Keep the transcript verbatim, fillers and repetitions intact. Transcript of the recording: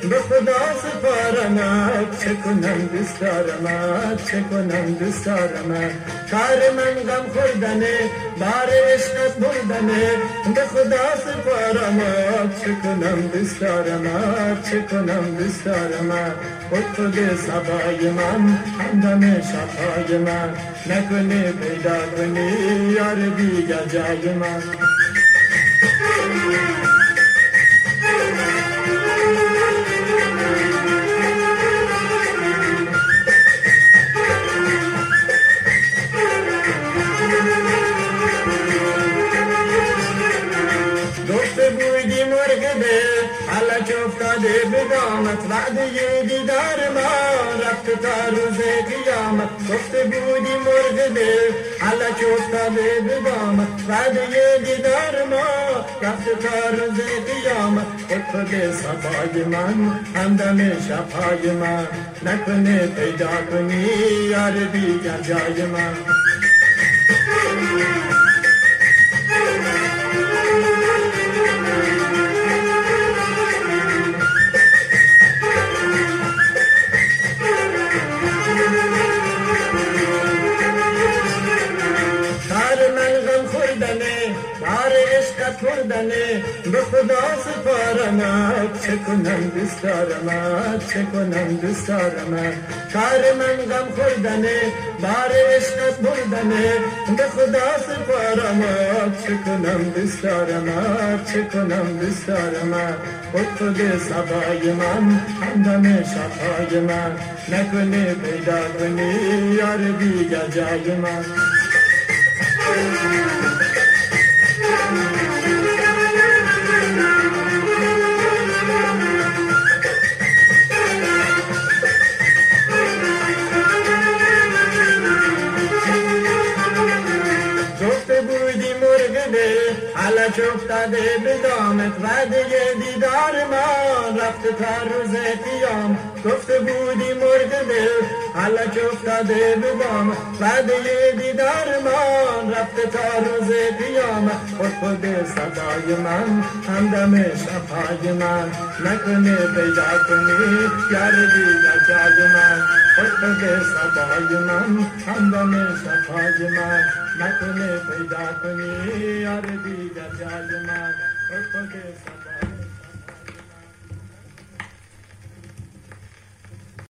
به خدا سپارمت، چه کنم دوست دارمت، چه کنم دوست دارمت. کار من غم خوردنه، بار عشقت بردنه، به خدا سپارمت، چه کنم دوست دارمت، چه کنم دوست دارمت. خود خود سبای من، همدم شفای من، نکنه پیدا کنی یار دیگر جای من. گفته بودی مرغ دل علک افتاده به دامت، وعده دیدار ما رفت تا روز قیامت. گفته بودی مرغ دل علک افتاده به دامت، وعده دیدار ما رفت تا روز قیامت. خود خود صفای من، همدم شفای من، نکنه پیدا کنی یار دیگر جای من. بار عشقت بردنه، به خدا سپارمت، چه کنم دوست دارمت، چه کنم دوست دارمت. کار من غم خوردنه، بار عشقت بردنه، به خدا سپارمت، چه کنم دوست دارمت، چه کنم دوست دارمت. خود خود صبای من، همدم شفای من، نکنه پیدا کنی یار دیگر جای من. گفته بودی مرغ دل علک افتاده به دامت، وعده دیدار ما رفت تا روز قیامت. گفته بودی مرغ دل علک افتاده به دامت، وعده دیدار ما رفت تا روز قیامت. خود خود صدای من، همدم شفای من، نکنه پیدا کنی یار دیگر جای من. خود خود صدای من، همدم شفای من، نکنه پیدا کنی یار دیگر جای من. خود خود